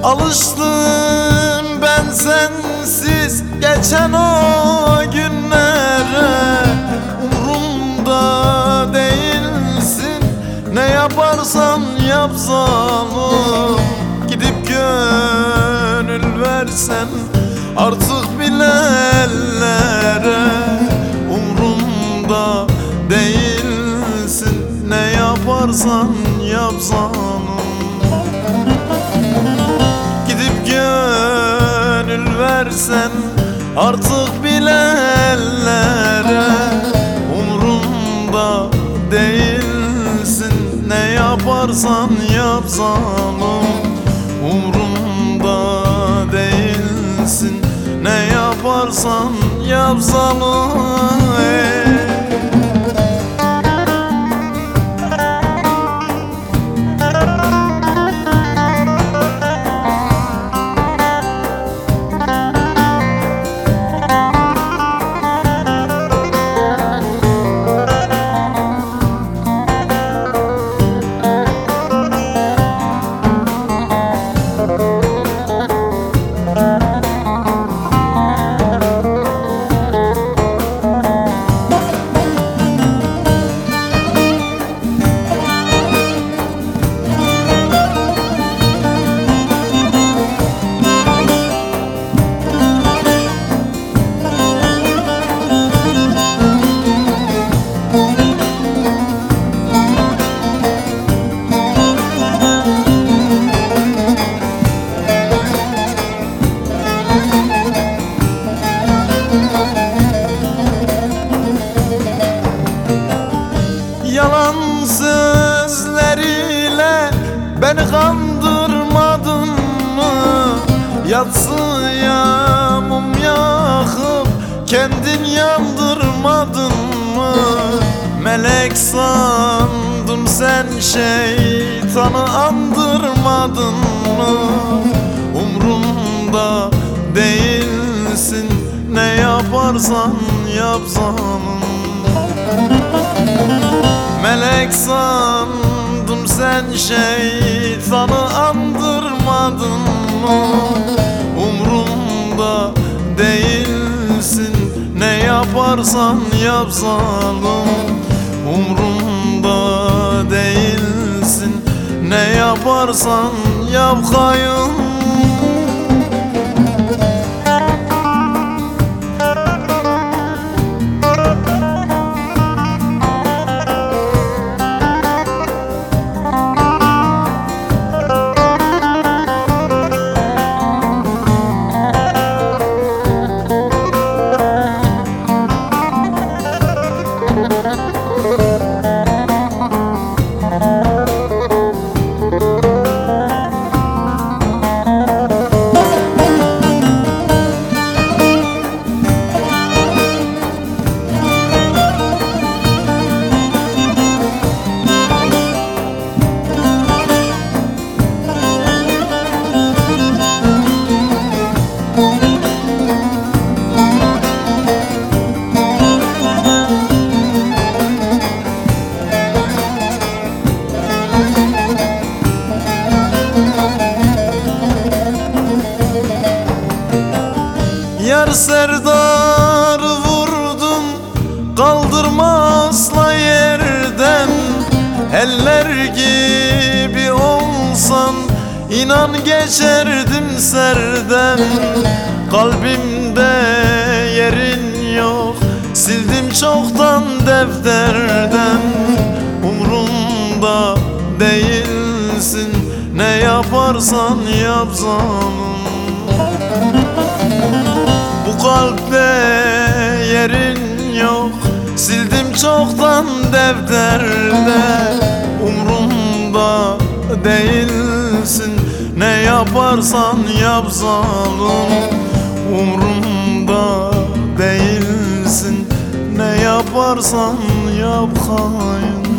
Alıştım ben sensiz geçen o günlere. Umrumda değilsin, ne yaparsan yap zalim. Gidip gönül versen artık bilellere. Umrumda değilsin, ne yaparsan yap zalim. Gidip gönül versen artık bilellere. Umrumda değilsin, ne yaparsan yap zalim. Umrumda değilsin, ne yaparsan yap zalim. Yalan sözleriyle beni kandırmadın mı? Yatsıya mum yakıp kendin yandırmadın mı? Melek sandım sen şeytanı andırmadın mı? Umrumda değilsin, ne yaparsan yap zalim. Melek sandım sen şeytanı andırmadın mı? Umrumda değilsin, ne yaparsan yap zalim. Umrumda değilsin, ne yaparsan yap hain. Yar Serdar vurdum, kaldırma asla yerden. Eller gibi olsan inan geçerdim serden. Kalbimde yerin yok, sildim çoktan defterden. Umrumda değilsin, ne yaparsan yap zalim. Bu kalpte yerin yok, sildim çoktan defterde. Umrumda değilsin, ne yaparsan yap zalim. Umrumda değilsin, ne yaparsan yap hain.